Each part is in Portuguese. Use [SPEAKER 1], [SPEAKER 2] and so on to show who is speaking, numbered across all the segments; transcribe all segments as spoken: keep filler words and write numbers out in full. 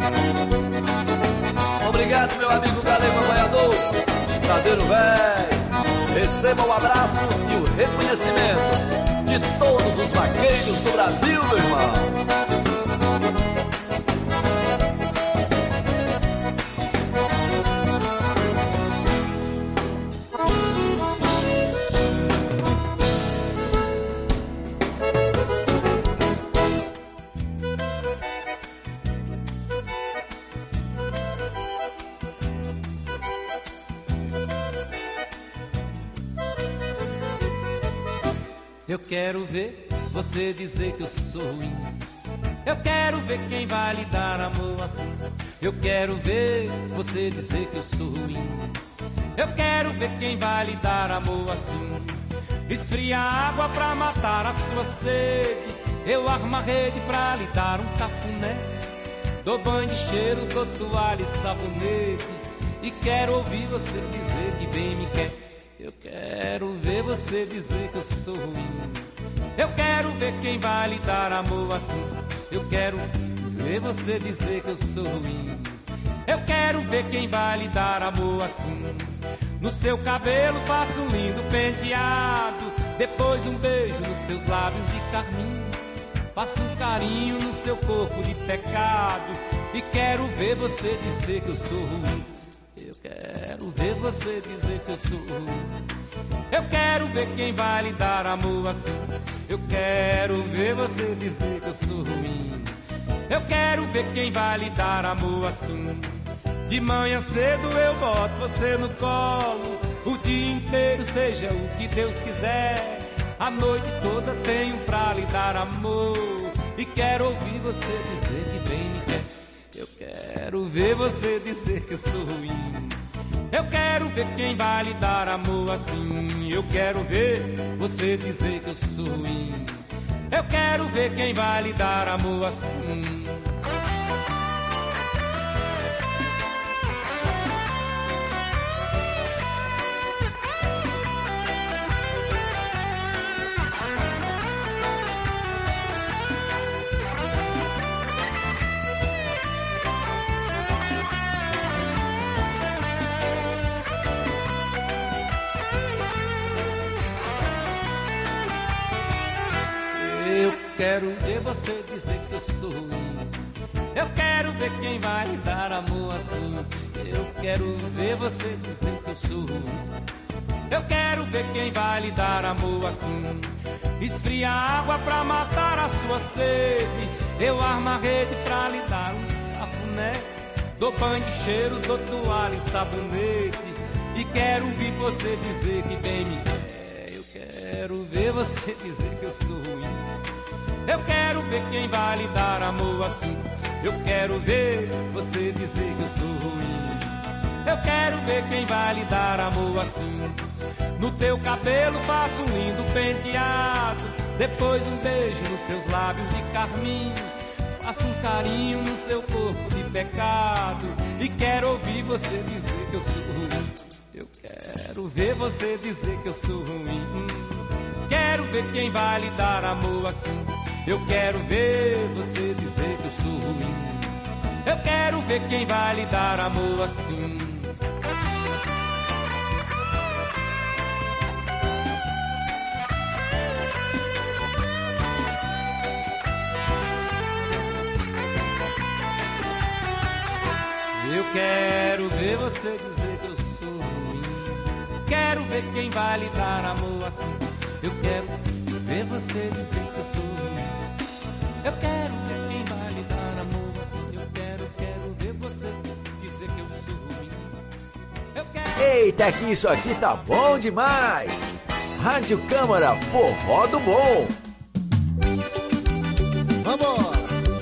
[SPEAKER 1] Obrigado, meu amigo galego apoiador, estradeiro velho. Receba o abraço e o reconhecimento de todos os vaqueiros do Brasil, meu irmão.
[SPEAKER 2] Eu quero ver você dizer que eu sou ruim. Eu quero ver quem vai lhe dar amor assim. Eu quero ver você dizer que eu sou ruim. Eu quero ver quem vai lhe dar amor assim. Esfria a água pra matar a sua sede. Eu armo a rede pra lhe dar um cafuné. Dou banho de cheiro, dou toalha e sabonete. E quero ouvir você dizer que bem me quer. Eu quero ver você dizer que eu sou ruim. Eu quero ver quem vai lhe dar amor assim. Eu quero ver você dizer que eu sou ruim. Eu quero ver quem vai lhe dar amor assim. No seu cabelo faço um lindo penteado. Depois um beijo nos seus lábios de carmim. Faço um carinho no seu corpo de pecado. E quero ver você dizer que eu sou ruim. Eu quero ver você dizer que eu sou ruim. Eu quero ver quem vai lhe dar amor assim. Eu quero ver você dizer que eu sou ruim. Eu quero ver quem vai lhe dar amor assim. De manhã cedo eu boto você no colo. O dia inteiro seja o que Deus quiser. A noite toda tenho pra lhe dar amor. E quero ouvir você dizer que bem me quer. Eu quero ver você dizer que eu sou ruim. Eu quero ver quem vai lhe dar amor assim. Eu quero ver você dizer que eu sou ruim. Eu quero ver quem vai lhe dar amor assim. Eu quero ver você dizer que eu sou ruim. Eu quero ver quem vai lhe dar amor assim. Eu quero ver você dizer que eu sou ruim. Eu quero ver quem vai lhe dar amor assim. Esfria a água pra matar a sua sede. Eu armo a rede pra lhe dar um cafuné. Dou banho de cheiro, dou toalha e sabonete. E quero ouvir você dizer que bem me quer. Eu quero ver você dizer que eu sou ruim. Eu quero ver quem vai lhe dar amor assim. Eu quero ver você dizer que eu sou ruim. Eu quero ver quem vai lhe dar amor assim. No teu cabelo faço um lindo penteado. Depois um beijo nos seus lábios de carmim. Faço um carinho no seu corpo de pecado. E quero ouvir você dizer que eu sou ruim. Eu quero ver você dizer que eu sou ruim. Quero ver quem vai lhe dar amor assim. Eu quero ver você dizer que eu sou ruim. Eu quero ver quem vai lhe dar amor assim. Eu quero ver você dizer que eu sou ruim. Quero ver quem vai lhe dar amor assim. Eu quero ver você dizer que eu sou ruim. Eu quero ver quem vai lhe dar amor assim. Eu quero, quero ver você dizer que eu sou ruim. Eu quero...
[SPEAKER 3] Eita, que isso aqui tá bom demais! Rádio Câmara Forró do Bom.
[SPEAKER 4] Vambora!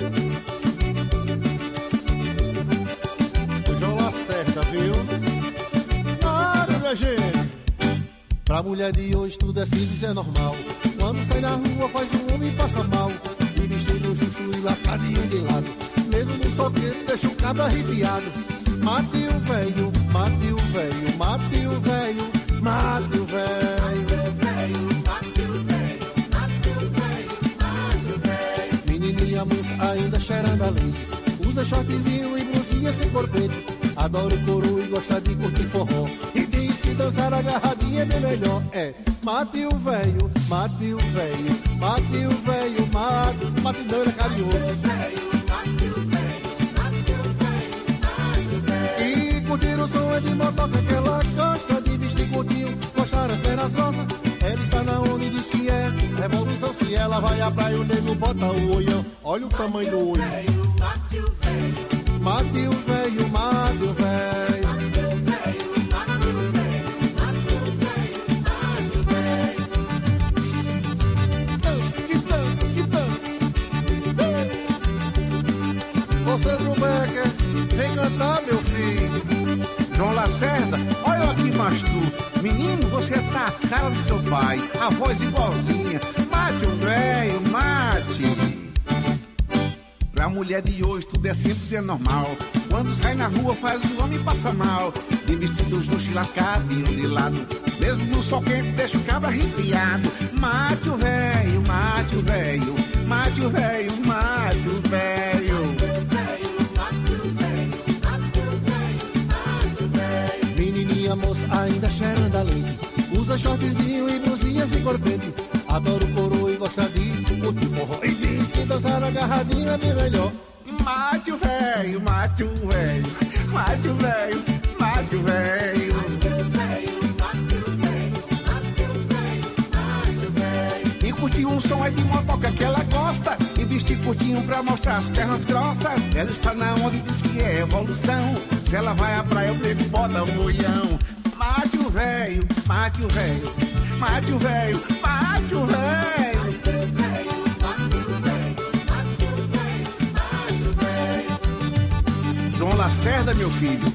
[SPEAKER 4] O João acerta, viu? Olha, minha gente! Pra mulher de hoje tudo é simples, é normal. Quando sai na rua faz um homem passa mal. E vestido chuchu e lascadinho de lado. Mesmo no soquete deixa o cabra arrepiado. Mate o velho, mate o velho, mate o velho, mate o velho. Mate o velho, mate o velho, mate o velho. Menininha moça ainda cheirando a leite. Usa shortzinho e blusinha sem corpete. Adora o coro e gosta de curtir forró. E diz que dançar agarradinha é bem melhor. É, mate o velho, mate o velho, mate o velho, mate, mate não, ele é carinhoso. E curtir o som é de motoca que ela gosta de vestir curtinho, mostrar as pernas grossas. Ela está na onda e diz que é revolução. Se ela vai à praia, o nego bota o olhão. Olha o tamanho do olho. Mate o velho, mate o velho, mate o velho. Você, Brubecker, vem cantar, meu filho.
[SPEAKER 5] João Lacerda, olha aqui, mas tu, menino, você tá a cara do seu pai, a voz igualzinha. Mate o velho, mate. Pra mulher de hoje tudo é simples e é normal. Quando sai na rua faz o homem passar mal. De vestidos no lascado e um de lado. Mesmo no sol quente deixa o cabra arrepiado. Mate o velho, mate o velho, mate o velho, mate o velho.
[SPEAKER 4] Menininha moça ainda cheirando a leite. Usa shortzinho e blusinha sem corpete. Adora o coro e gosta de curtir forró. E diz que dançar agarradinho é bem melhor.
[SPEAKER 5] Mate o velho, mate o velho, mate o velho, mate o velho. E curtir um som é de motoca que ela gosta. E vestir curtinho pra mostrar as pernas grossas. Ela está na onda e diz que é evolução. Se ela vai à praia, o nego bota o olhão. Mate o velho, mate o velho, mate o velho, mate o velho. João Lacerda, meu filho,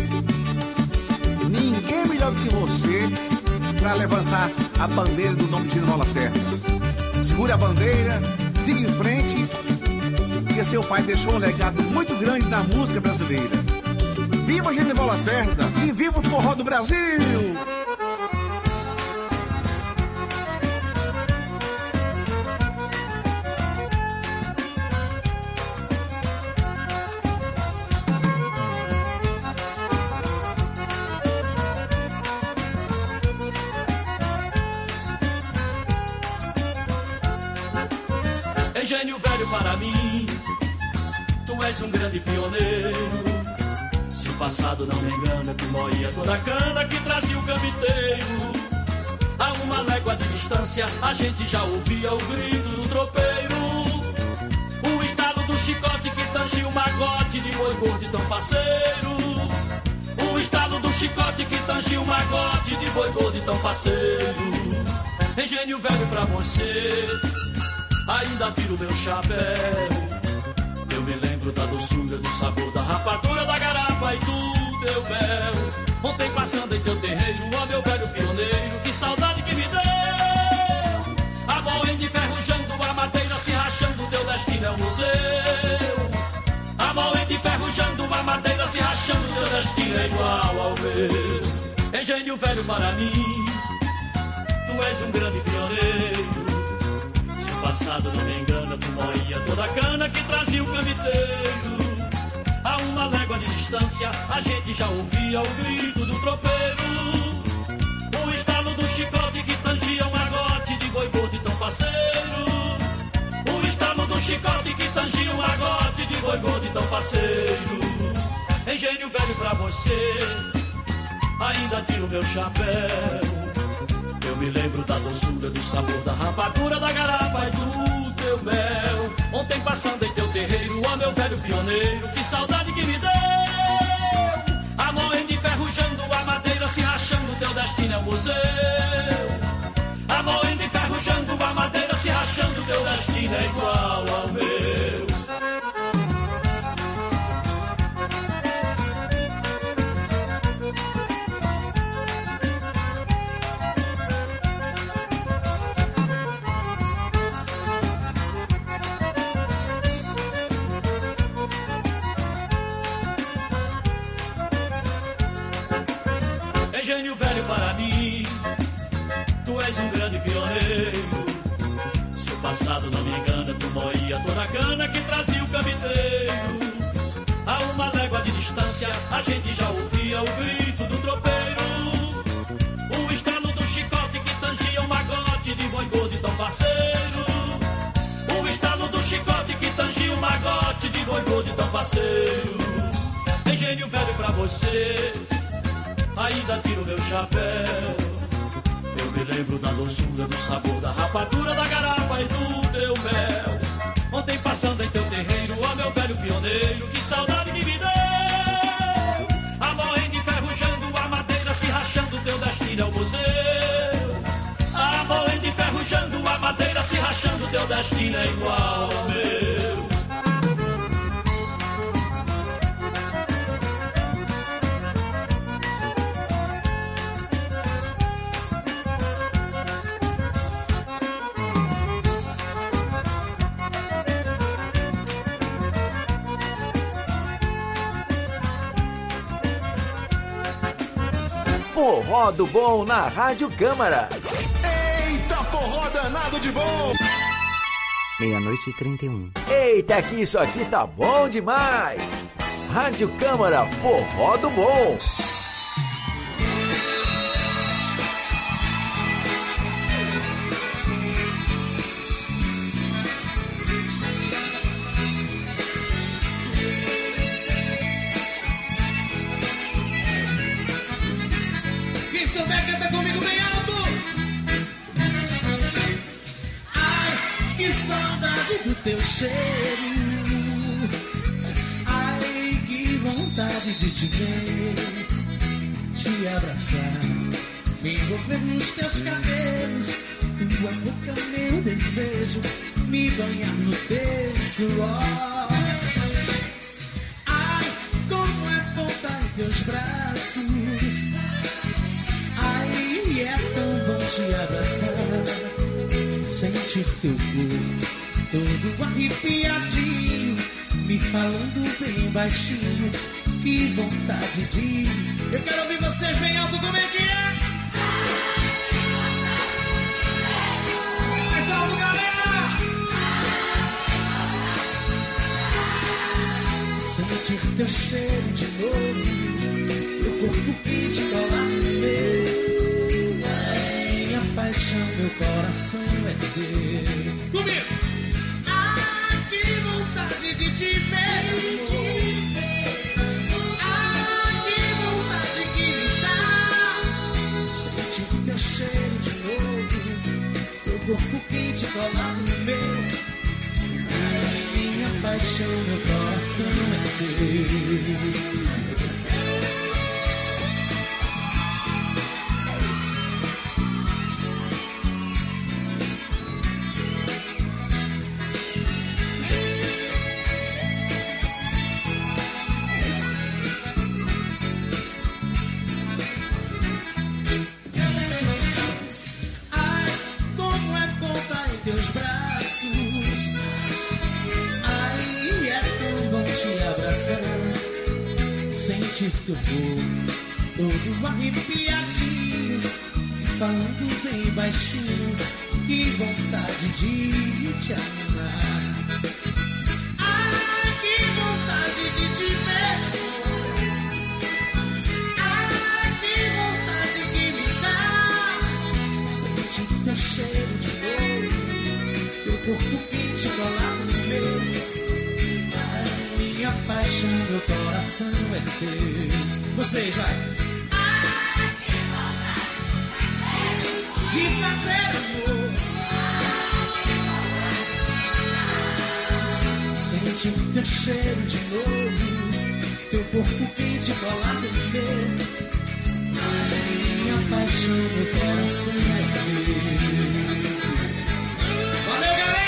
[SPEAKER 5] ninguém melhor do que você pra levantar a bandeira do nome de João Lacerda. Segure a bandeira, siga em frente, porque seu pai deixou um legado muito grande na música brasileira. Viva Genival Lacerda e viva o forró do Brasil!
[SPEAKER 6] Engenho velho para mim, tu és um grande pioneiro. Se o passado não me engana, tu moía toda a cana que trazia o camiteiro. A uma légua de distância, a gente já ouvia o grito do tropeiro. O estalo do chicote que tangia o magote de boi gordo e tão faceiro. O estalo do chicote que tangia o magote de boi gordo e tão faceiro. Engenho velho pra você, ainda tiro meu chapéu. Eu me lembro da doçura, do sabor, da rapadura, da garapa e do teu mel. Ontem passando em teu terreiro, ó meu velho pioneiro, que saudade que me deu. A moenda enferrujando, a madeira se rachando, teu destino é um museu. A moenda enferrujando, a madeira se rachando, teu destino é igual ao meu. Engenho velho para mim, tu és um grande pioneiro. Passado não me engana, tu moía toda a cana que trazia o camiteiro. A uma légua de distância, a gente já ouvia o grito do tropeiro. O estalo do chicote que tangia o magote de boi gordo e tão faceiro. O estalo do chicote que tangia o magote de boi gordo e tão faceiro. Engenho velho pra você, ainda tiro meu chapéu. Eu me lembro da doçura, do sabor, da rapadura, da garapa e do teu mel. Ontem passando em teu terreiro, ó meu velho pioneiro, que saudade que me deu. A moenda enferrujando, a madeira se rachando, teu destino é um museu. A moenda enferrujando, a madeira se rachando, teu destino é igual ao meu. Engenho velho para mim, tu és um grande pioneiro. Se o passado não me engana, tu moía toda a cana que trazia o camiteiro. sou de tão faceiro. Engenho velho pra você, ainda tiro meu chapéu. Eu me lembro da doçura, do sabor, da rapadura, da garapa e do teu mel. Ontem passando em teu terreiro, ó meu velho pioneiro, que saudade que me deu. A morrendo enferrujando, a madeira se rachando, teu destino é o museu. A morrendo enferrujando, a madeira se rachando, teu destino é igual ao meu.
[SPEAKER 3] Forró do Bom na Rádio Câmara.
[SPEAKER 7] Eita, forró danado de bom!
[SPEAKER 8] Meia-noite e trinta e um.
[SPEAKER 3] Eita, que isso aqui tá bom demais! Rádio Câmara, Forró do Bom.
[SPEAKER 9] Canta comigo bem alto. Ai, que saudade do teu cheiro. Ai, que vontade de te ver, te abraçar, me envolver nos teus cabelos. Tua boca, meu desejo, me banhar no teu suor. Ai, como é bom estar em teus braços. Ai, é tão bom te abraçar, sentir teu corpo todo arrepiadinho, me falando bem baixinho, que vontade de... Eu quero ouvir vocês bem alto, como é que é? Mais alto, galera! Sentir teu cheiro de novo, teu corpo quente colar no meu. Minha paixão, meu coração é teu. Comigo! Ah, que vontade de te ver. Ah, que vontade que me dá. Sentir teu cheiro de novo, teu corpo quente colar no meu. Minha paixão, meu coração é teu. Sentir teu corpo todo arrepiadinho, falando bem baixinho, que vontade de te amar. Ah, que vontade de te ver. Ah, que vontade que me dá. Sentir teu cheiro de novo, teu corpo quente colado no meu. Minha paixão, meu coração é teu. Vocês, vai. Ah, que vontade de fazer amor. Sentir teu cheiro de novo, teu corpo quente colado no meu. Minha paixão, meu coração é teu. Valeu, galera!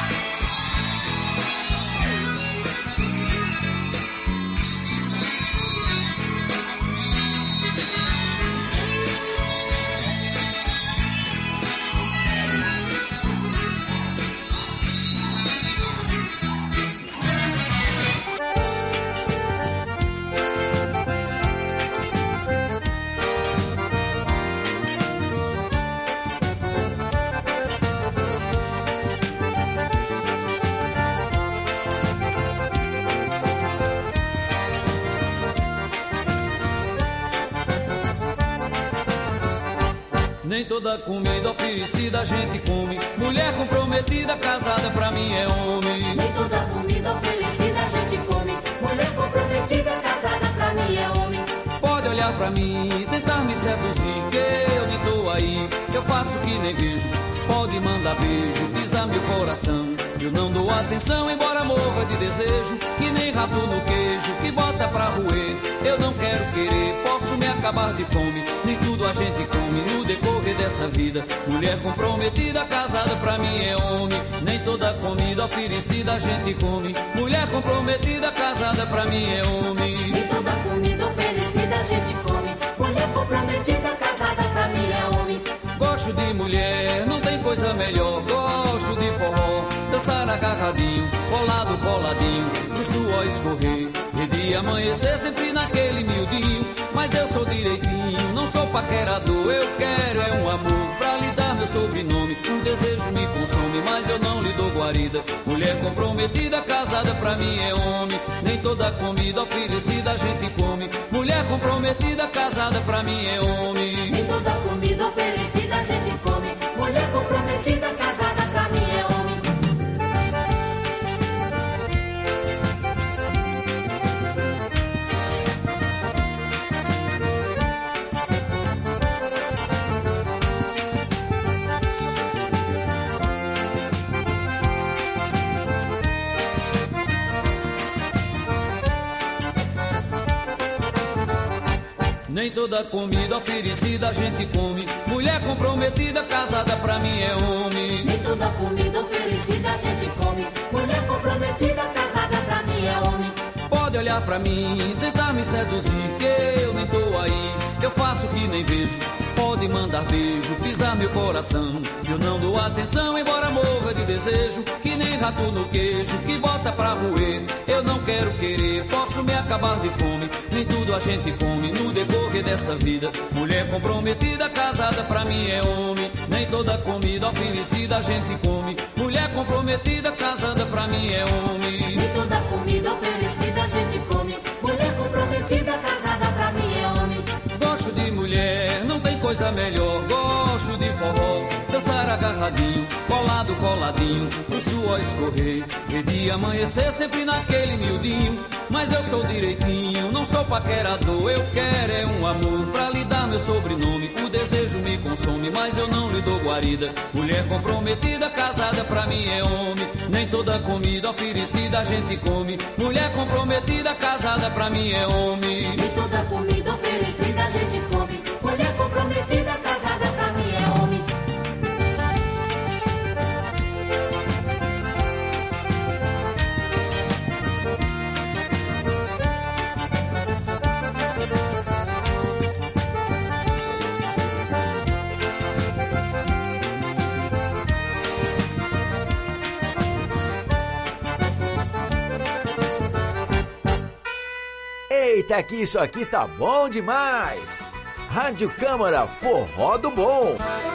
[SPEAKER 10] Nem toda comida oferecida a gente come. Mulher comprometida, casada pra mim é homem.
[SPEAKER 11] Nem toda comida oferecida a gente come.
[SPEAKER 10] olhar pra mim, tentar me seduzir, que eu nem tô aí, eu faço que nem vejo. Pode mandar beijo, pisar meu coração, eu não dou atenção, embora morra de desejo. Que nem rato no queijo, que bota pra roer. Eu não quero querer, posso me acabar de fome. Nem tudo a gente come no decorrer dessa vida. Mulher comprometida, casada pra mim é homem. Nem toda comida oferecida a gente come. Mulher comprometida, casada pra mim é homem.
[SPEAKER 9] Nem toda comida oferecida a gente come. Mulher comprometida, casada pra mim é homem.
[SPEAKER 10] Gosto de mulher, não tem coisa melhor. Gosto de forró, dançar agarradinho, colado, coladinho, pro suor escorrer e de amanhecer sempre naquele miudinho. Mas eu sou direitinho, não sou paquerador. Eu quero é um amor pra lhe dar meu sobrenome. O desejo me consome, mas eu não lhe dou guarida. Mulher comprometida, casada pra mim é homem. Nem toda comida oferecida a gente come. Mulher comprometida, casada pra mim é homem.
[SPEAKER 9] Nem toda comida oferecida a gente come. Mulher comprometida, casada pra mim é homem.
[SPEAKER 10] Nem toda comida oferecida a gente come. Mulher comprometida, casada pra mim é homem.
[SPEAKER 9] Nem toda comida oferecida a gente come. Mulher comprometida, casada pra mim é homem.
[SPEAKER 10] Pode olhar pra mim, tentar me seduzir, que eu nem tô aí, eu faço que nem vejo. Pode mandar beijo, pisar meu coração, eu não dou atenção, embora morra de desejo. Que nem rato no queijo, que bota pra roer. Eu não quero querer, posso me acabar de fome. Nem tudo a gente come no decorrer dessa vida. Mulher comprometida, casada pra mim é homem. Nem toda comida oferecida a gente come. Mulher comprometida, casada pra mim é homem.
[SPEAKER 9] Nem toda comida oferecida a gente come. Mulher comprometida, casada pra mim é homem.
[SPEAKER 10] Gosto de mulher, não tem coisa melhor. Gosto de forró, dançar agarradinho, colado, coladinho, pro suor escorrer e de amanhecer sempre naquele miudinho. Mas eu sou direitinho, não sou paquerador. Eu quero é um amor pra lhe dar meu sobrenome. O desejo me consome, mas eu não lhe dou guarida. Mulher comprometida, casada pra mim é homem. Nem toda comida oferecida a gente come. Mulher comprometida, casada pra mim é homem.
[SPEAKER 9] Nem toda comida oferecida a gente come. Mulher comprometida, casada pra mim é homem.
[SPEAKER 3] Eita, que isso aqui tá bom demais! Rádio Câmara Forró do Bom.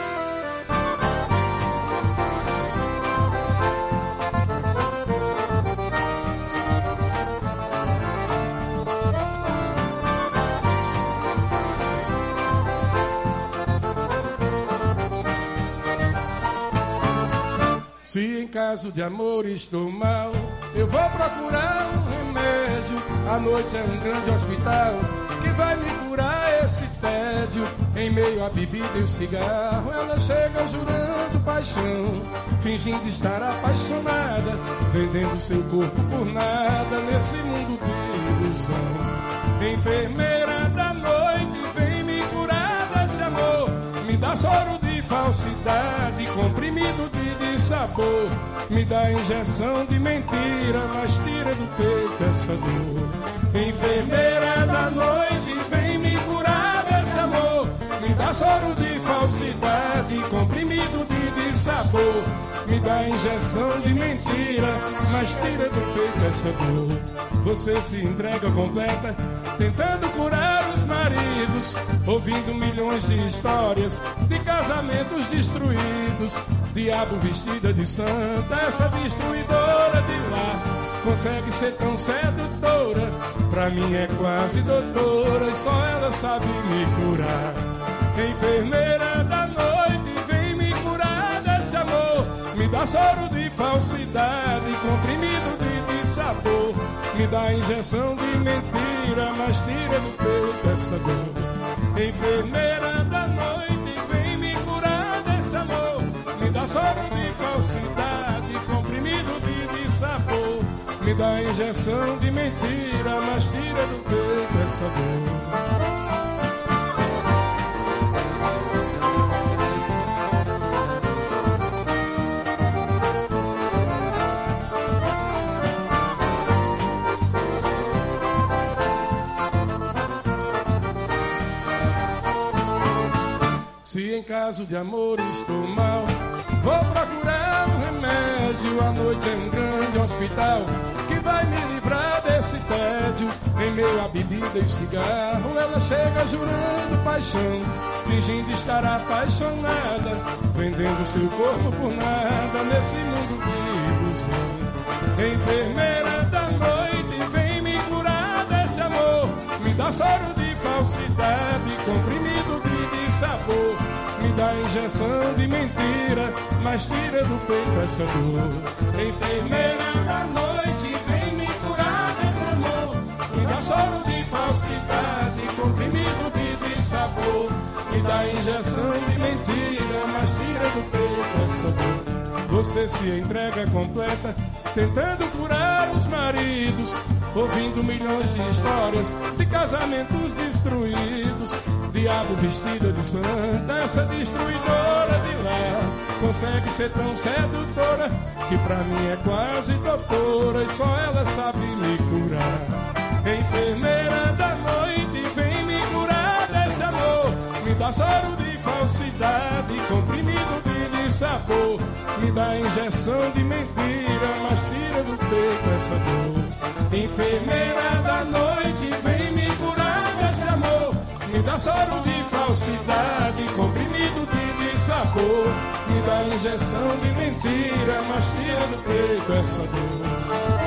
[SPEAKER 11] Se em caso de amor estou mal, eu vou procurar um remédio. A noite é um grande hospital que vai me curar esse tédio. Em meio à bebida e o cigarro, ela chega jurando paixão, fingindo estar apaixonada, vendendo seu corpo por nada nesse mundo de ilusão. Enfermeira da noite, vem me curar desse amor. Me dá soro de falsidade, comprimido de dissabor. Me dá injeção de mentira, mas tira do peito essa dor. Enfermeira da noite, vem me curar desse amor. Me dá soro de falsidade, comprimido de dissabor. Me dá injeção de mentira, mas tira do peito essa dor. Você se entrega completa, tentando curar os maridos, ouvindo milhões de histórias de casamentos destruídos. Diabo vestida de santa, essa destruidora de lar, consegue ser tão sedutora. Pra mim é quase doutora e só ela sabe me curar. Enfermeira da noite, vem me curar desse amor. Me dá soro de falsidade, comprimido de dissabor. Me dá injeção de mentira, mas tira do peito essa dor. Enfermeira da noite, vem me curar desse amor. Me dá soro de falsidade, comprimido de dissabor. Me dá injeção de mentira, mas tira do peito essa dor. Se em caso de amor estou mal, vou procurar um remédio. A noite é um grande hospital que vai me livrar desse tédio. Em meio à bebida e cigarro, ela chega jurando paixão, fingindo estar apaixonada, vendendo seu corpo por nada nesse mundo de ilusão. Enfermeira da noite, vem me curar desse amor. Me dá soro de falsidade, comprimido de dissabor. Me dá injeção de mentira, mas tira do peito essa dor. Enfermeira da noite, vem me curar desse amor. Me dá soro de falsidade, comprimido de dissabor. Me dá injeção de mentira, mas tira do peito essa dor. Você se entrega completa, tentando curar os maridos, ouvindo milhões de histórias de casamentos destruídos. Diabo vestida de santa, essa destruidora de lá consegue ser tão sedutora que pra mim é quase doutora e só ela sabe me curar. Enfermeira da noite, vem me curar desse amor. Me dá soro de falsidade, comprimido de dissabor. Me dá injeção de mentira, mas tira do peito essa dor. Enfermeira da noite, vem me curar desse amor. Me dá soro de falsidade, comprimido de dissabor. Me dá injeção de mentira, mas tira do peito essa dor.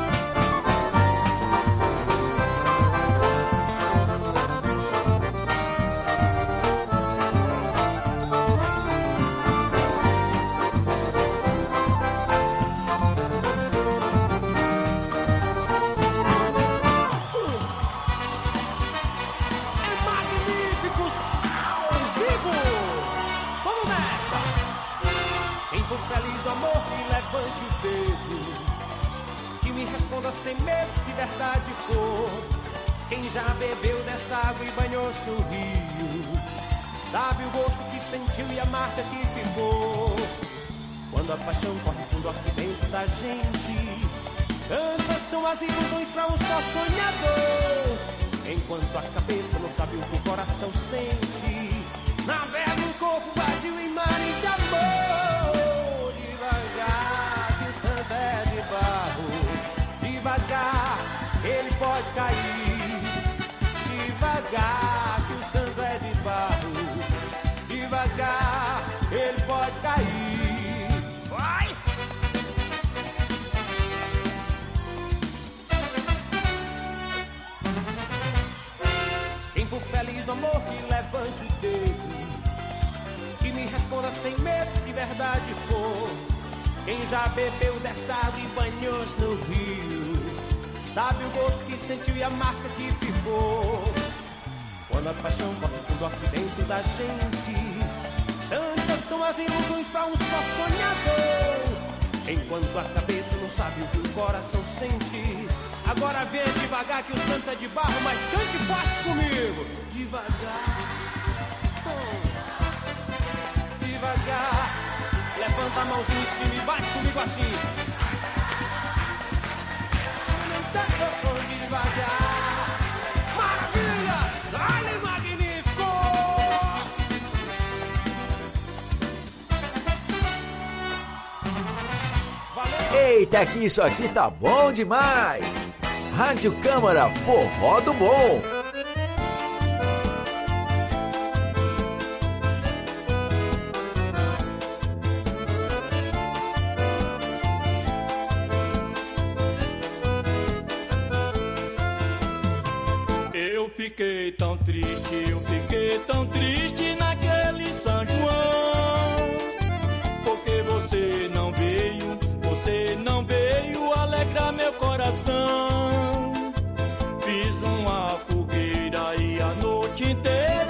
[SPEAKER 2] Sem medo, se verdade for. Quem já bebeu dessa água e banhou-se no rio sabe o gosto que sentiu e a marca que ficou. Quando a paixão corre fundo aqui dentro da gente, tantas são as ilusões pra um só sonhador. Enquanto a cabeça não sabe o que o coração sente, navega um corpo vazio em mares de amor. Devagar, que o santo é de barro. Devagar, ele pode cair. Devagar, que o santo é de barro. Devagar, ele pode cair. Vai! Quem for feliz no amor, que levante o dedo, que me responda sem medo, se verdade for. Quem já bebeu dessa água e banhou-se no rio sabe o gosto que sentiu e a marca que ficou. Quando a paixão corre fundo aqui dentro da gente, tantas são as ilusões pra um só sonhador. Enquanto a cabeça não sabe o que o coração sente. Agora venha devagar que o santo é de barro, mas cante forte comigo. Devagar, oh. Devagar, levanta a mãozinha em cima e bate comigo assim. Devagar, maravilha, dale magníficos.
[SPEAKER 3] Eita, que isso aqui tá bom demais! Rádio Câmara Forró do Bom.
[SPEAKER 6] Eu fiquei tão triste, eu fiquei tão triste naquele São João, porque você não veio, você não veio alegrar meu coração. Fiz uma fogueira e a noite inteira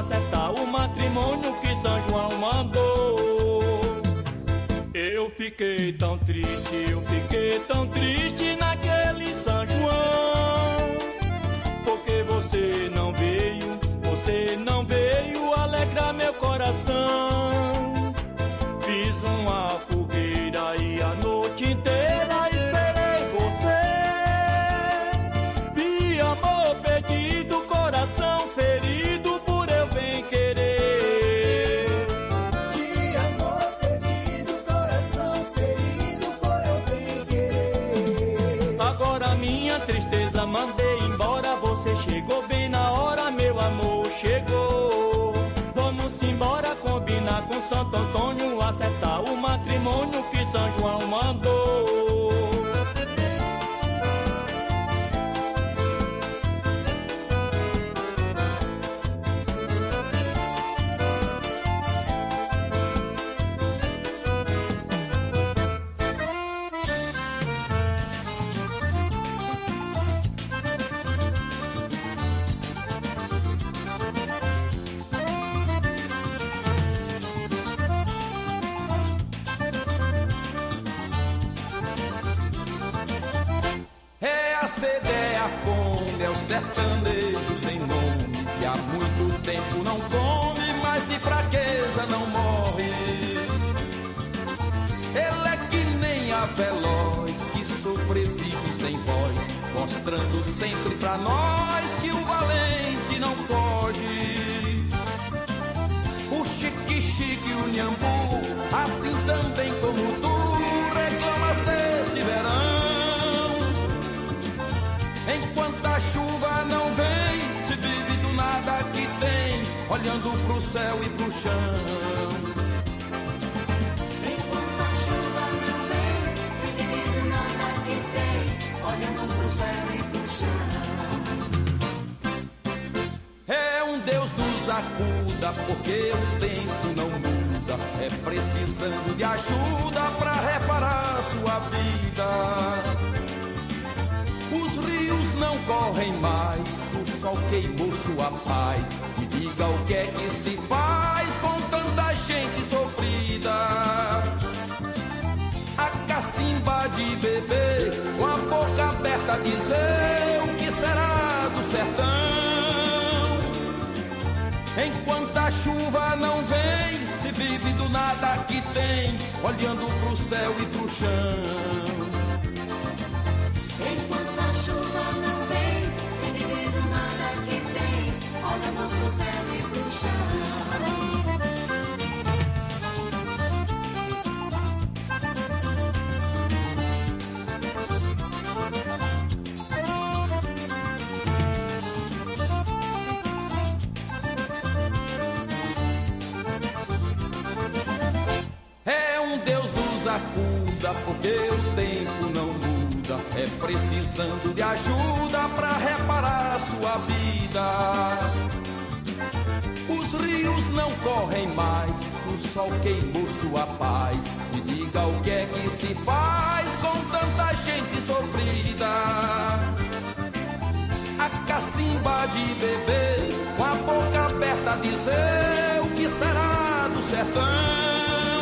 [SPEAKER 6] acertar o matrimônio que São João mandou. Eu fiquei tão triste, eu fiquei tão triste naquele São João, porque você não veio, você não veio alegrar meu coração. Fiz uma fogueira e a noite inteira esperei você. Vi amor perdido, coração ferido por eu bem querer.
[SPEAKER 9] Vi amor perdido, coração ferido por eu bem querer.
[SPEAKER 6] Agora minha tristeza mandei embora, você chegou bem na hora, meu amor chegou. Vamos embora combinar com Santo Antônio, acertar o matrimônio que São João mandou.
[SPEAKER 2] É o sertanejo sem nome, que há muito tempo não come, mas de fraqueza não morre. Ele é que nem a veloz, que sobrevive sem voz, mostrando sempre pra nós que o valente não foge. O chique-chique, o nhambu, assim também como tu, reclamas desse verão. Enquanto a chuva não vem, se vive do nada que tem, olhando pro céu e pro chão.
[SPEAKER 9] Enquanto a chuva não vem, se vive do nada que tem, olhando pro céu e pro chão.
[SPEAKER 2] É um Deus nos acuda, porque o tempo não muda, é precisando de ajuda pra reparar sua vida. Os rios não correm mais, o sol queimou sua paz. Me diga o que é que se faz com tanta gente sofrida. A cacimba de bebê, com a boca aberta a dizer o que será do sertão. Enquanto a chuva não vem, se vive do nada que tem, olhando pro céu e pro chão.
[SPEAKER 9] Enquanto a chuva não vem, se vive do nada que tem, olhando pro céu e pro chão.
[SPEAKER 2] É um Deus nos acuda, porque o tempo não muda, é precisando de ajuda pra reparar sua vida. Os rios não correm mais, o sol queimou sua paz. Me diga o que é que se faz com tanta gente sofrida. A cacimba de bebê, com a boca aberta a dizer o que será do sertão.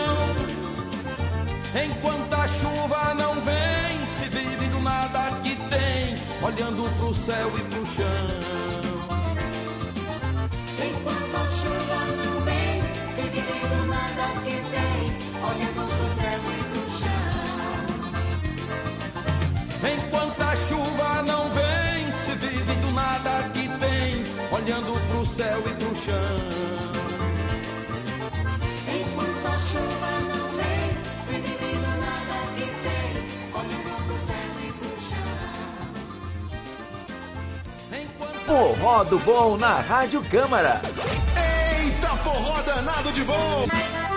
[SPEAKER 2] Enquanto a chuva não vem, se vive do nada que tem, olhando pro céu e pro chão.
[SPEAKER 9] Enquanto a chuva não vem, se vive do nada que tem, olhando pro céu e pro chão.
[SPEAKER 2] Enquanto a chuva não vem, se vive do nada que tem, olhando pro céu e pro chão.
[SPEAKER 9] Enquanto a chuva não vem, se vive do nada que tem, olhando pro céu e pro chão.
[SPEAKER 3] Forró do Bom na Rádio Câmara.
[SPEAKER 7] Eita, forró danado de bom!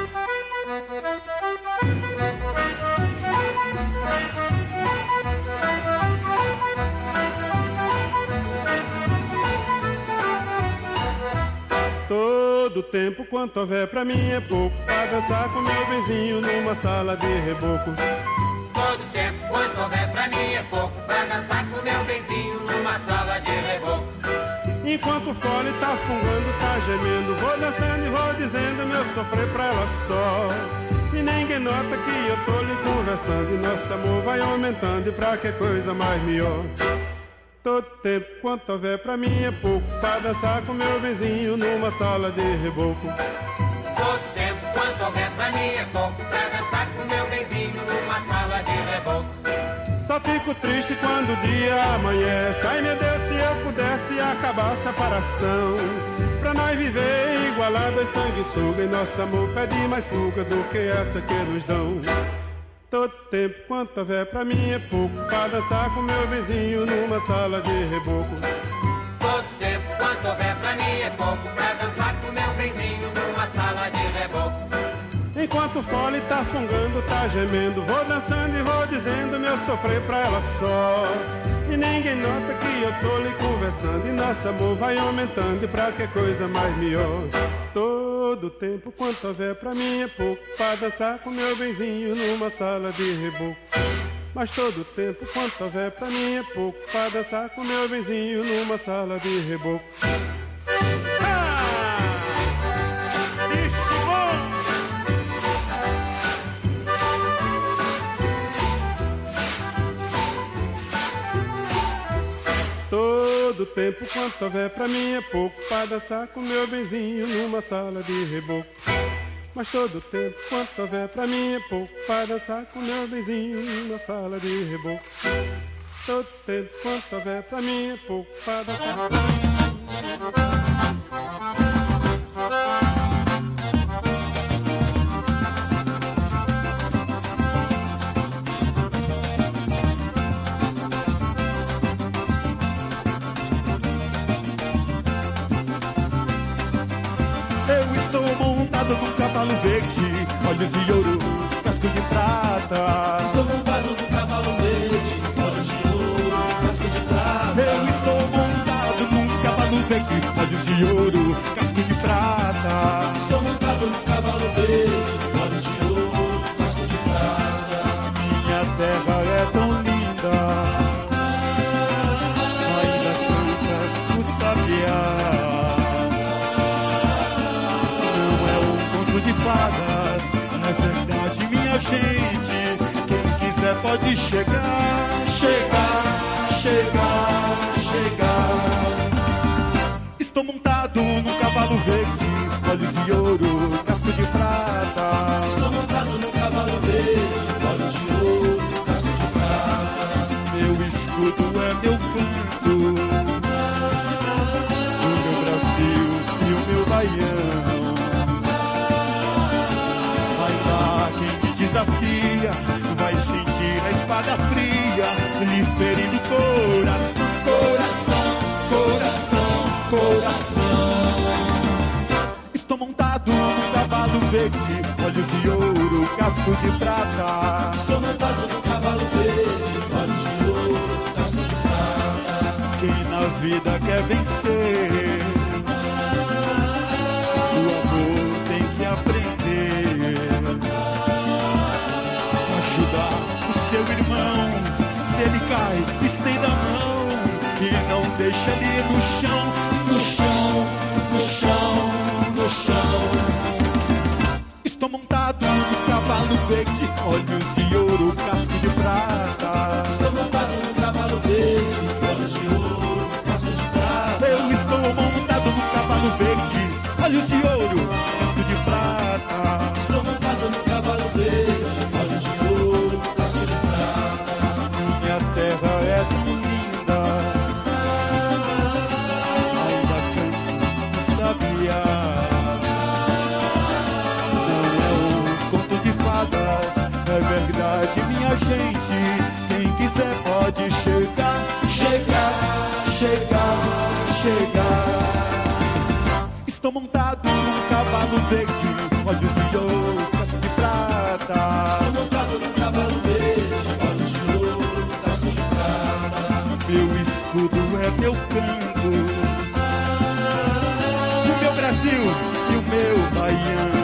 [SPEAKER 12] Todo tempo quanto houver pra mim é pouco, pra dançar com meu vizinho numa sala de reboco.
[SPEAKER 13] Todo tempo quanto houver pra mim é pouco, pra dançar com meu vizinho numa sala de reboco.
[SPEAKER 12] Enquanto o fole tá fungando, tá gemendo, vou dançando e vou dizendo meu sofrer pra ela só. E ninguém nota que eu tô lhe conversando, e nosso amor vai aumentando, e pra que coisa mais melhor. Todo tempo quanto houver pra mim é pouco, pra dançar com meu vizinho numa sala de reboco.
[SPEAKER 13] Todo tempo quanto houver pra mim é pouco, pra dançar com meu vizinho numa sala de reboco.
[SPEAKER 12] Só fico triste quando o dia amanhece. Ai meu Deus, se eu pudesse acabar a separação, pra nós viver igualados, sanguessuga, e nosso amor pede mais fuga do que essa que nos dão. Todo tempo quanto houver pra mim é pouco, pra dançar com meu vizinho numa sala de reboco.
[SPEAKER 13] Todo tempo quanto houver pra mim é pouco, pra dançar com meu vizinho numa sala de reboco.
[SPEAKER 12] Enquanto o fole tá fungando, tá gemendo, vou dançando e vou dizendo meu sofrer pra ela só. E ninguém nota que eu tô lhe conversando, e nosso amor vai aumentando, e pra que coisa mais melhor. Todo tempo quanto houver pra mim é pouco, pra dançar com meu benzinho numa sala de reboco. Mas todo tempo quanto houver pra mim é pouco, pra dançar com meu benzinho numa sala de reboco. Todo tempo quanto houver pra mim é pouco, pra dançar com meu benzinho numa sala de reboco. Mas todo tempo quanto houver pra mim é pouco, pra dançar com meu benzinho numa sala de reboco. Todo tempo quanto houver pra mim é pouco, pra dançar.
[SPEAKER 14] Eu estou montado num cavalo verde, olhos de ouro, casco de prata.
[SPEAKER 9] Estou montado num cavalo verde, olhos de ouro, casco de prata.
[SPEAKER 14] Eu estou montado num cavalo verde, olhos de ouro, casco de prata.
[SPEAKER 9] Estou montado num cavalo verde, olhos de ouro, casco de prata.
[SPEAKER 14] Minha terra é tão linda, ainda canta o sabiá. De fadas, é verdade, minha gente. Quem quiser pode chegar, chegar, chegar, chegar. Estou montado num cavalo verde, olhos de ouro, casco de prata.
[SPEAKER 9] Estou montado num cavalo verde, olhos de ouro, casco de prata.
[SPEAKER 14] Meu escudo é meu canto, o meu Brasil e o meu baião. Desafia, vai sentir a espada fria lhe ferindo o coração, coração, coração, coração. Estou montado num cavalo verde, olhos de ouro, casco de prata.
[SPEAKER 9] Estou montado num cavalo verde, olhos de ouro, casco de prata.
[SPEAKER 14] Quem na vida quer vencer, o amor tem que aprender. Seu irmão, se ele cai, estenda a mão e não deixa ele no chão, no chão, no chão, no chão. Estou montado no cavalo verde, olhos de ouro, casco de prata.
[SPEAKER 9] Estou montado no cavalo verde, olhos de ouro, casco de prata.
[SPEAKER 14] Eu estou montado no cavalo verde, olhos de ouro, casco de prata.
[SPEAKER 9] Estou montado no cavalo verde, olhos de ouro, casco de prata.
[SPEAKER 14] Minha terra é tão linda, ainda canto o sabiá. Não é um conto de fadas, é verdade, minha gente. Quem quiser pode chegar, chegar, chegar, chegar. Estou montado num cavalo verde, olhos de ouro, casco de prata.
[SPEAKER 9] Estou montado num cavalo verde, olhos de ouro, casco de prata.
[SPEAKER 14] Meu escudo é meu canto, o meu Brasil e o meu baião.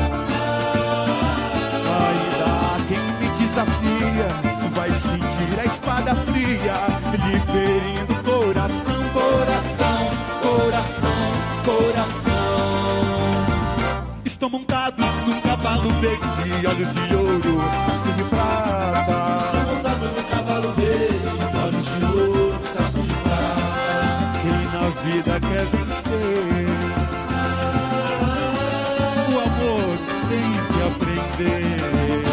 [SPEAKER 14] Ainda há quem me desafia, vai sentir a espada fria lhe ferindo coração, coração, coração. estou montado num cavalo verde, olhos de ouro, casco de prata.
[SPEAKER 9] Estou montado num cavalo verde, olhos de ouro, casco de prata.
[SPEAKER 14] Quem na vida quer vencer, ah, o amor tem que aprender.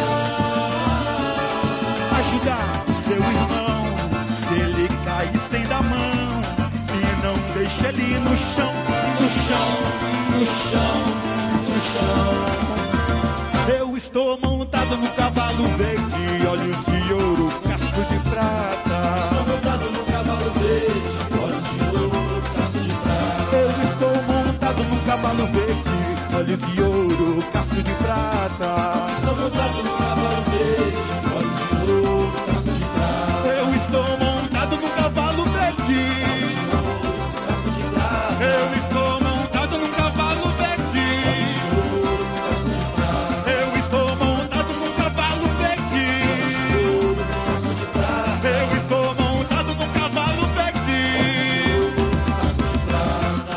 [SPEAKER 14] Ajudar o seu irmão, se ele cai, estenda a mão e não deixa ele no chão, no chão, no chão, no chão. Eu estou montado no cavalo verde, olhos de ouro, casco de prata.
[SPEAKER 9] Estou montado no cavalo verde, olhos de ouro, casco de prata.
[SPEAKER 14] Eu estou montado no cavalo verde, olhos de ouro, casco de prata.
[SPEAKER 9] Estou montado no cavalo verde, olhos de ouro, casco de prata.
[SPEAKER 14] Eu estou montado no cavalo verde,
[SPEAKER 9] olhos de ouro, casco de prata.
[SPEAKER 14] Eu estou montado no cavalo verde,
[SPEAKER 9] olhos de ouro, casco de prata.
[SPEAKER 14] Eu estou montado no cavalo verde,
[SPEAKER 9] olhos de ouro, casco de prata.
[SPEAKER 14] Eu estou montado no cavalo verde,
[SPEAKER 9] olhos de ouro, casco de prata.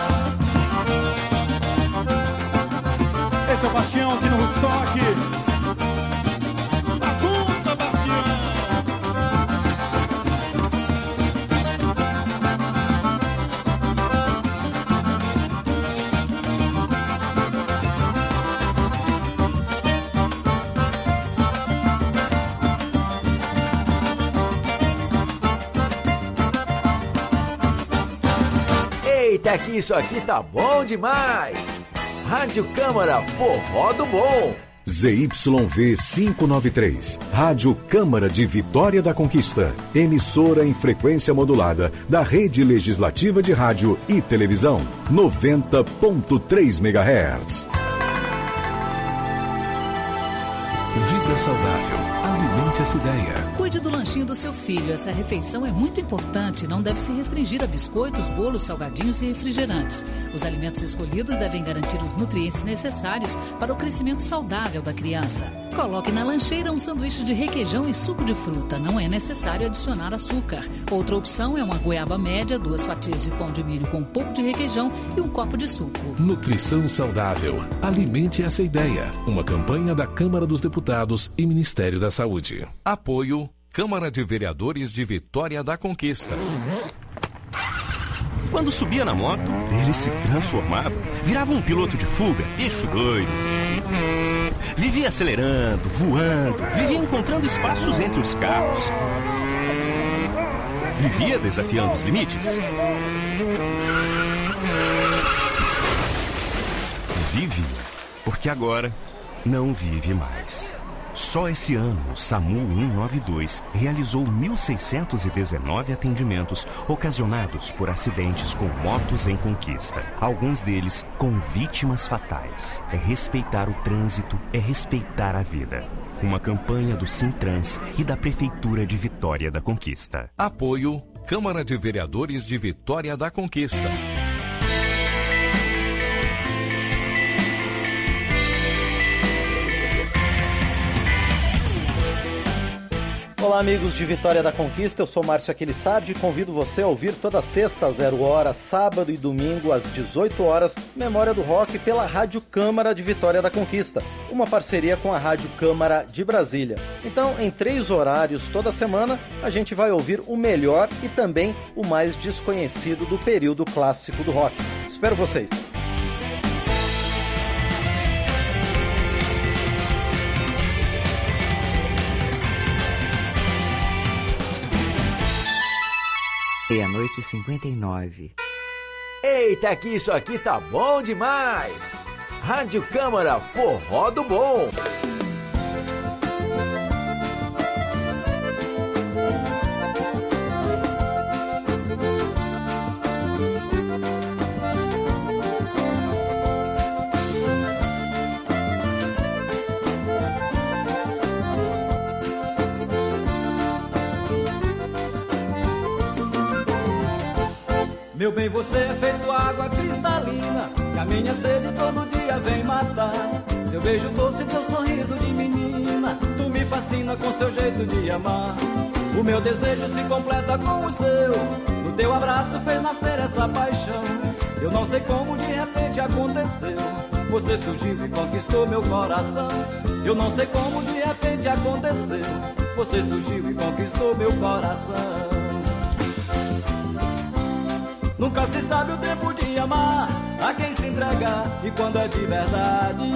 [SPEAKER 14] Esse é o Bastião aqui no Woodstock. Bagunça, Bastião.
[SPEAKER 3] Eita, que isso aqui tá bom demais! Rádio Câmara Forró do Bom.
[SPEAKER 15] Z Y V quinhentos e noventa e três, Rádio Câmara de Vitória da Conquista, emissora em frequência modulada da Rede Legislativa de Rádio e Televisão, noventa ponto três megahertz.
[SPEAKER 16] Vida saudável, alimente essa ideia.
[SPEAKER 17] Cuide do lanchinho do seu filho. Essa refeição é muito importante e não deve se restringir a biscoitos, bolos, salgadinhos e refrigerantes. Os alimentos escolhidos devem garantir os nutrientes necessários para o crescimento saudável da criança. Coloque na lancheira um sanduíche de requeijão e suco de fruta. Não é necessário adicionar açúcar. Outra opção é uma goiaba média, duas fatias de pão de milho com um pouco de requeijão e um copo de suco.
[SPEAKER 16] Nutrição saudável. Alimente essa ideia. Uma campanha da Câmara dos Deputados e Ministério da Saúde.
[SPEAKER 18] Apoio Câmara de Vereadores de Vitória da Conquista.
[SPEAKER 19] Quando subia na moto, ele se transformava, virava um piloto de fuga, bicho doido. Vivia acelerando, voando, vivia encontrando espaços entre os carros. Vivia desafiando os limites. Vive, porque agora não vive mais. Só esse ano, o SAMU cento e noventa e dois realizou mil seiscentos e dezenove atendimentos ocasionados por acidentes com motos em conquista. Alguns deles com vítimas fatais. É respeitar o trânsito, é respeitar a vida. Uma campanha do Sintrans e da Prefeitura de Vitória da Conquista.
[SPEAKER 18] Apoio Câmara de Vereadores de Vitória da Conquista.
[SPEAKER 20] Olá, amigos de Vitória da Conquista, eu sou Márcio Aquilissardi e convido você a ouvir toda sexta às zero hora, sábado e domingo às dezoito horas, Memória do Rock pela Rádio Câmara de Vitória da Conquista, uma parceria com a Rádio Câmara de Brasília. Então, em três horários toda semana, a gente vai ouvir o melhor e também o mais desconhecido do período clássico do rock. Espero vocês!
[SPEAKER 8] Meia-noite e cinquenta e nove.
[SPEAKER 3] Eita, que isso aqui tá bom demais! Rádio Câmara Forró do Bom.
[SPEAKER 21] Meu bem, você é feito água cristalina, que a minha sede todo dia vem matar. Seu beijo doce, teu sorriso de menina, tu me fascina com seu jeito de amar. O meu desejo se completa com o seu, o teu abraço fez nascer essa paixão. Eu não sei como de repente aconteceu, você surgiu e conquistou meu coração. Eu não sei como de repente aconteceu, você surgiu e conquistou meu coração. Nunca se sabe o tempo de amar a quem se entregar e quando é de verdade.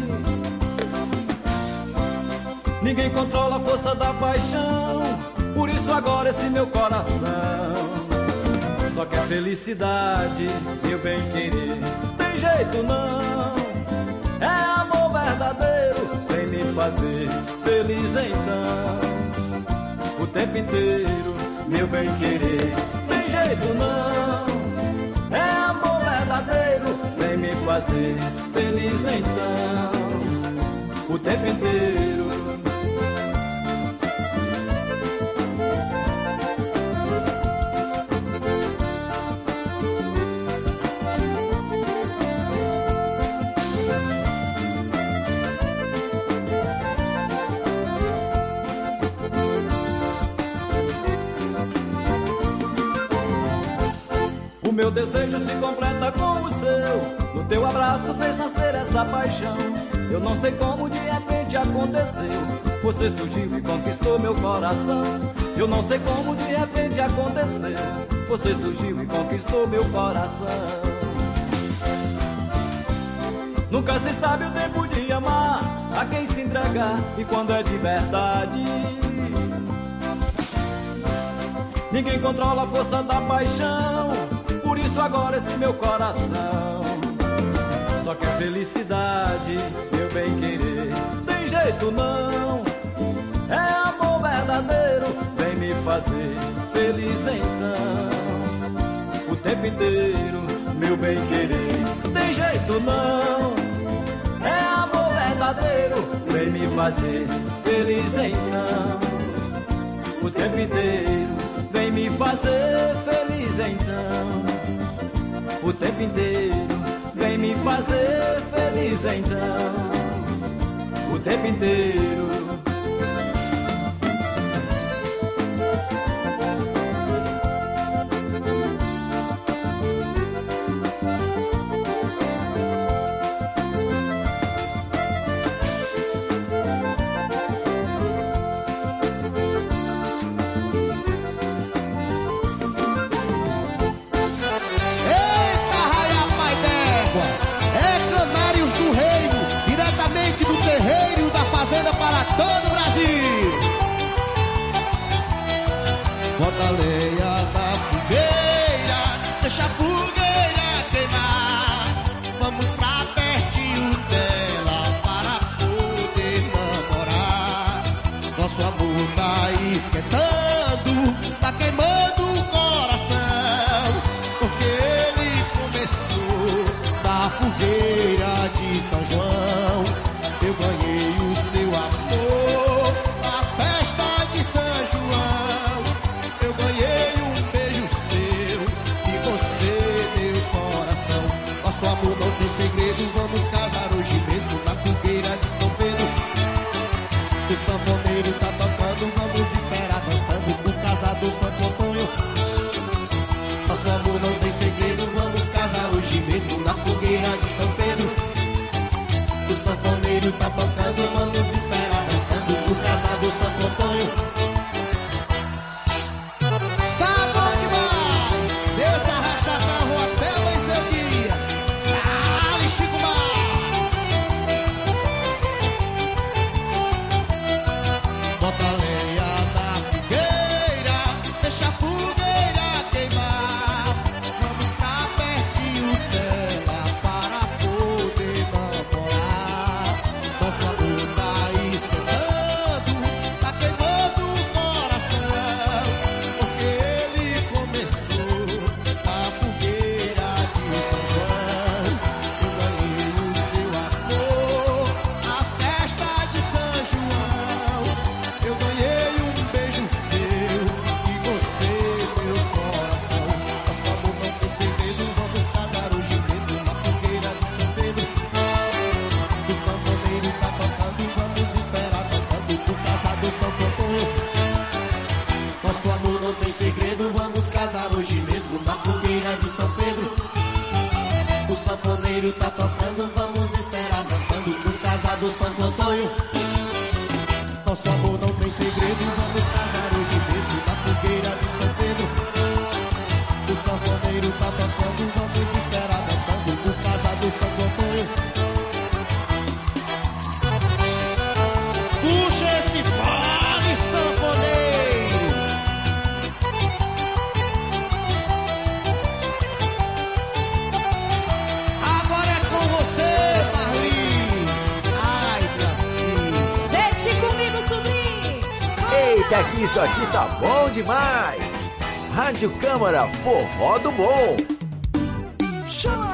[SPEAKER 21] Ninguém controla a força da paixão, por isso agora esse meu coração só quer felicidade, meu bem querer. Tem jeito não, é amor verdadeiro, vem me fazer feliz então. O tempo inteiro, meu bem querer. Tem jeito não, é amor verdadeiro, vem me fazer feliz então. O tempo inteiro. O meu desejo se completa com o seu, no teu abraço fez nascer essa paixão. Eu não sei como de repente aconteceu, você surgiu e conquistou meu coração. Eu não sei como de repente aconteceu, você surgiu e conquistou meu coração. Nunca se sabe o tempo de amar a quem se entregar e quando é de verdade. Ninguém controla a força da paixão, por isso agora esse meu coração só quer felicidade, meu bem querer. Tem jeito não, é amor verdadeiro, vem me fazer feliz então. O tempo inteiro, meu bem querer. Tem jeito não, é amor verdadeiro, vem me fazer feliz então. O tempo inteiro, vem me fazer feliz então. O tempo inteiro, vem me fazer feliz então. O tempo inteiro.
[SPEAKER 1] Para todo o Brasil. Bota a lenha na fogueira, deixa a fogueira queimar. Vamos pra pertinho dela para poder namorar. Nosso amor tá esquentando, tá queimando o coração, porque ele começou da fogueira de São João. Eu ganhei o seu amor na festa de São João. Eu ganhei um beijo seu e você, meu coração. Nosso amor não tem segredo, vamos casar hoje mesmo na fogueira de São Pedro. O sanfoneiro tá tocando, vamos esperar dançando pro casador Santo Antônio. Nosso amor não tem segredo, vamos casar hoje mesmo na fogueira de São Pedro. O sanfoneiro tá tocando, vamos esperar dançando pro casado Santo Antônio. Tá bom demais! Deus arrasta carro até amanhecer o dia. Ali, Chico Marques! Bota a lenha na fogueira, deixa a fogueira queimar. Vamos pra pertinho dela para poder namorar. Nosso amor tá esquentando, tá queimando o coração, porque ele começou a fogueira de São João. Eu ganhei o seu amor na festa de São João. Eu ganhei um beijo seu e você, meu coração. Nosso amor não tem segredo, vamos casar hoje mesmo na fogueira de São Pedro. O sanfoneiro tá tocando, vamos esperar dançando pro casador Santo Antônio. Nosso amor não tem segredo, vamos casar hoje mesmo na fogueira de São Pedro. sanfoneiro tá tocando, vamos esperar dançando pro casar do Santo Antônio. Nosso amor não tem segredo, vamos casar hoje mesmo na fogueira de São Pedro. O sanfoneiro tá tocando, vamos esperar dançando pro casar do Santo Antônio. Puxa esse fole, sanfoneiro. Agora é com você, Marli. Ai, minha filha.
[SPEAKER 17] Deixe comigo subir.
[SPEAKER 3] Eita, que isso aqui tá bom demais. Rádio Câmara Forró do Bom.
[SPEAKER 1] Chama!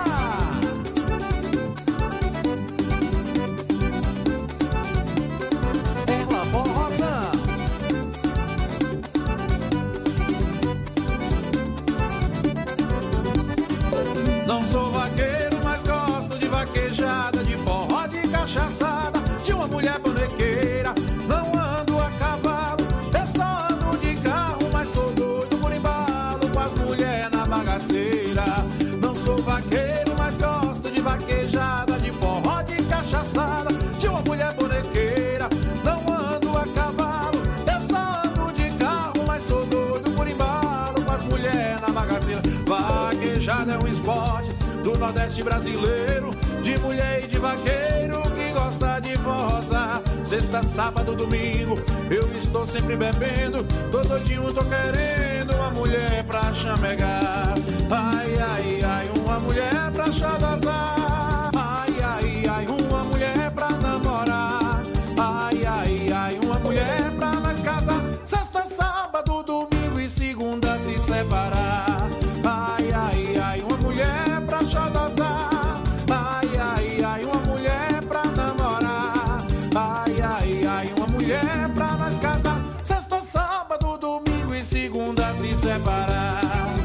[SPEAKER 4] Não sou vaqueiro, mas gosto de vaquejada, de forró, de cachaçada, de uma mulher bonequeira. Não ando a cavalo, eu só ando de carro, mas sou doido por embalo com as mulheres na bagaceira. Não sou vaqueiro, mas gosto de vaquejada, de forró, de cachaçada, de uma mulher bonequeira. Não ando a cavalo, eu só ando de carro, mas sou doido por embalo com as mulheres na bagaceira. Vaquejada é um esporte do Nordeste brasileiro, de mulher e de vaqueiro que gosta de forrosar. Sexta, sábado, domingo, eu estou sempre bebendo, tô doidinho, tô querendo uma mulher pra chamegar. Ai, ai, ai, uma mulher pra chadazar. Ai, ai, ai, uma mulher pra namorar. Ai, ai, ai, uma mulher pra nós casar. Sexta, sábado, domingo e segunda se separar. Ai, ai, ai, uma mulher pra chadazar. Ai, ai, ai, uma mulher pra namorar. Ai, ai, ai, uma mulher pra nós casar. Sexta, sábado, domingo e segunda se separar.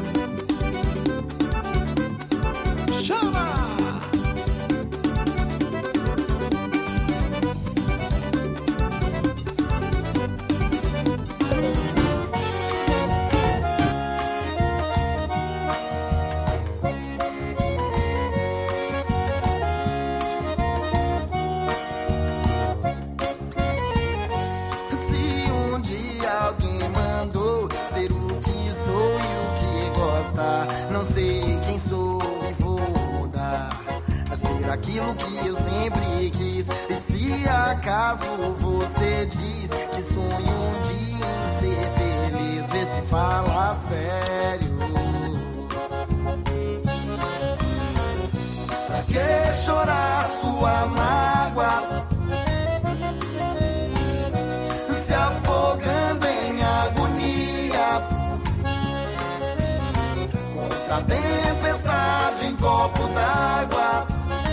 [SPEAKER 4] Chama!
[SPEAKER 22] Se um dia alguém mandou ser o que sou e o que gosta, não sei quem sou e vou mudar a ser aquilo que eu sempre quis. E se acaso você diz que sonho um dia em ser feliz, vê se fala sério. Pra que chorar sua mágoa, se afogando em agonia, contra a tempestade em copo d'água?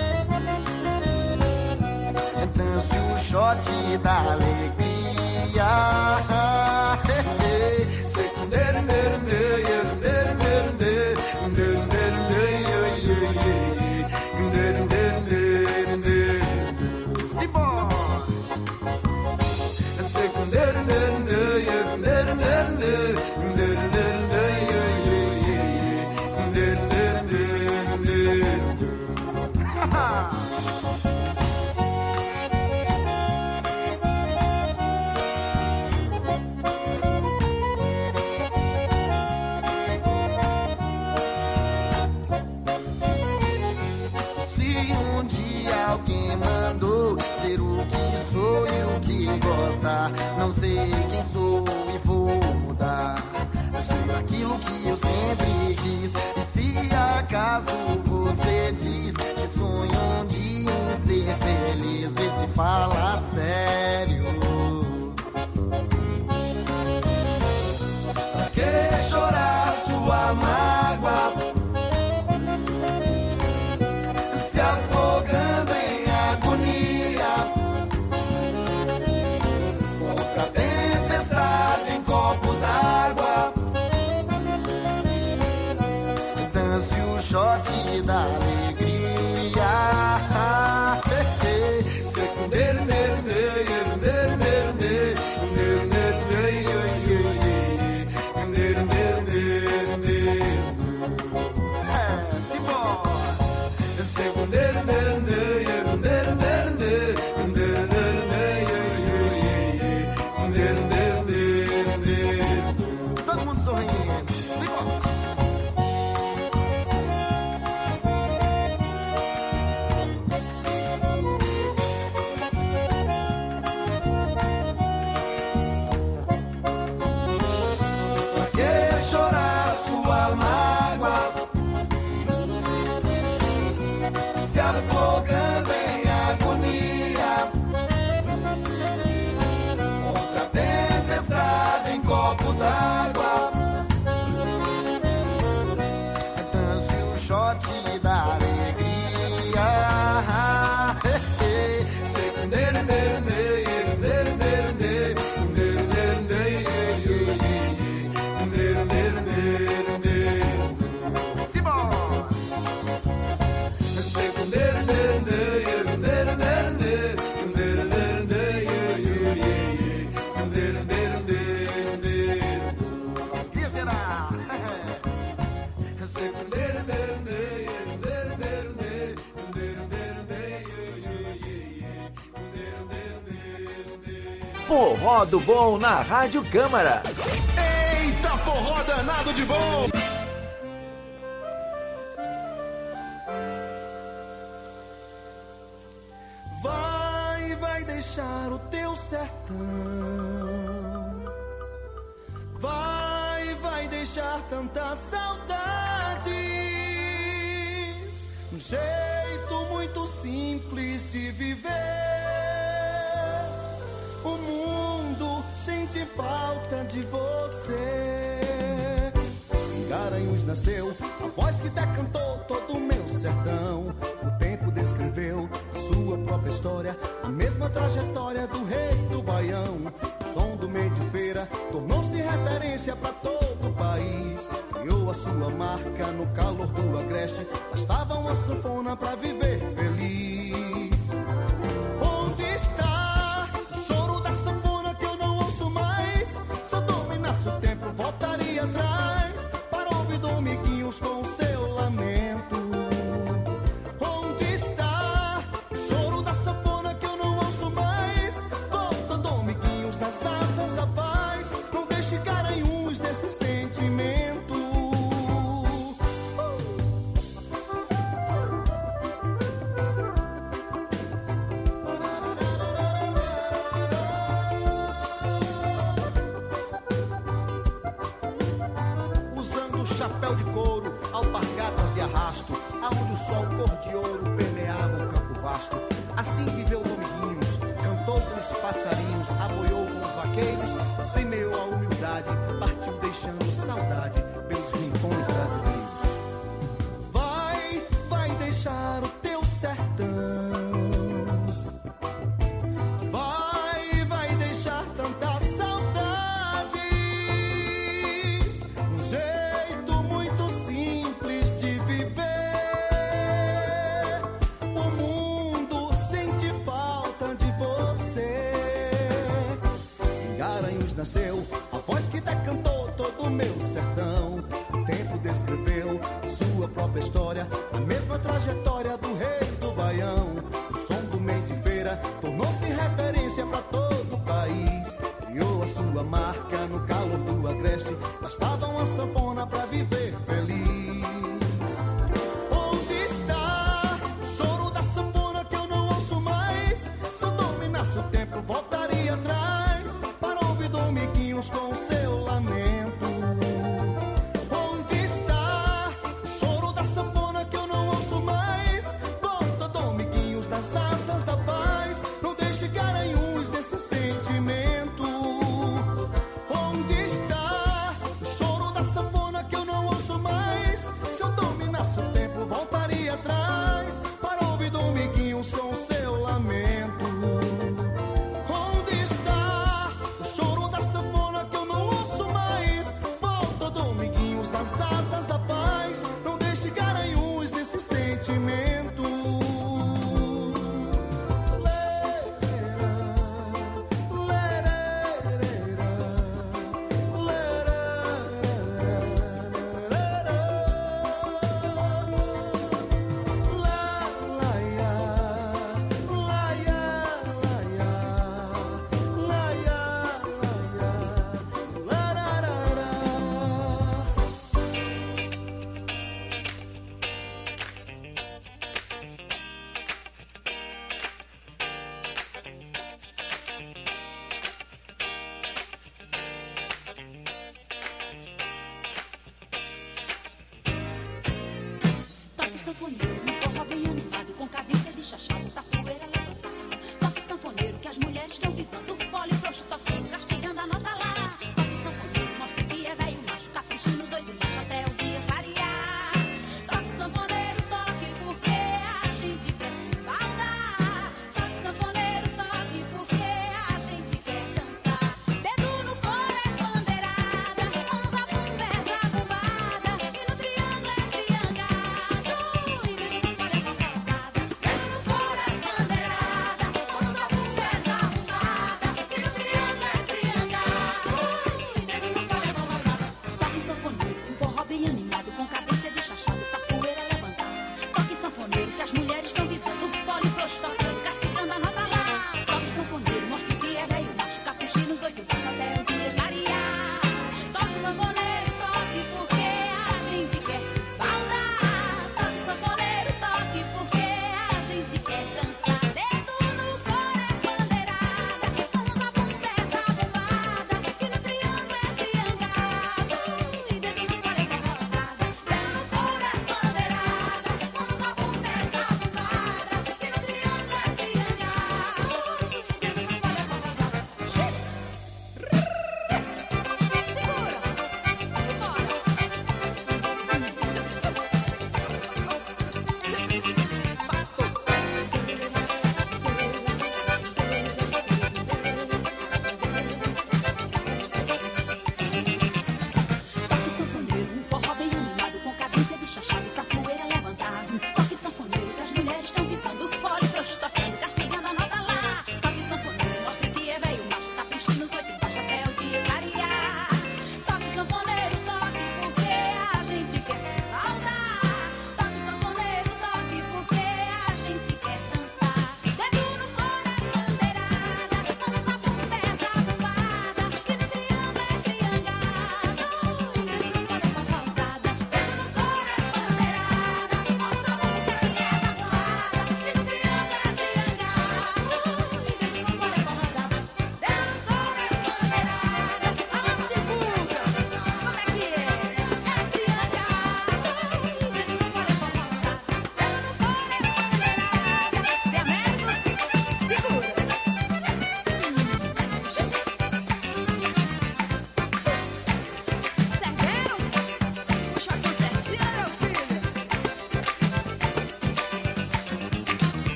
[SPEAKER 22] Dance o shot da alegria. Se um dia alguém mandou ser o que sou e o que gosta, não sei quem sou e vou mudar a ser aquilo que eu sempre quis. E se acaso você diz que sonho um dia em ser feliz, vê se fala sério. Pra que chorar sua mágoa, se afogando em agonia, contra a tempestade em copo d'água? Dance o shot da alegria.
[SPEAKER 3] Forró do Bom na Rádio Câmara.
[SPEAKER 7] Eita, forró danado de bom!
[SPEAKER 5] Vai, vai deixar o teu sertão. Vai, vai deixar tanta saudade. Um jeito muito simples de viver. O mundo sente falta de você. Em Garanhuns nasceu a voz que decantou todo o meu sertão. O tempo descreveu a sua própria história, a mesma trajetória do rei do Baião. O som do meio de feira tornou-se referência para todo o país. Criou a sua marca no calor do agreste. Bastava uma sanfona pra viver feliz. Onde está o choro da sanfona que eu não ouço mais? Se eu dominasse o tempo, voltaria atrás para ouvir Dominguinhos com o seu lamento. Onde está o choro da sanfona que eu não ouço mais? Volta, Dominguinhos, das asas da paz. Não deixe Garanhuns desse sentimento. Chapéu de couro, alpargatas de arrasto, aonde o sol cor de ouro permeava o campo vasto. Assim viveu Dominguinhos, cantou com os passarinhos, aboiou com os vaqueiros, semeou a humildade, partiu deixando saudade pelos rincões brasileiros. Vai, vai deixar o teu sertão. Vai, vai deixar tanta saudade. Um jeito muito simples de viver. O mundo sente falta de você. Em Garanhuns nasceu a voz que decantou todo o meu sertão. O tempo descreveu sua própria história, a mesma trajetória do rei do Baião. O som do meio de feira tornou-se referência para todo o país. Criou a sua marca no calor do agreste. Bastava uma sanfona pra viver feliz. Onde está o choro da sanfona que eu não ouço mais? Se eu dominasse o tempo, voltaria atrás para ouvir Dominguinhos com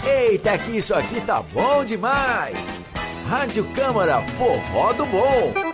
[SPEAKER 3] Eita, que isso aqui tá bom demais! Rádio Câmara Forró do Bom.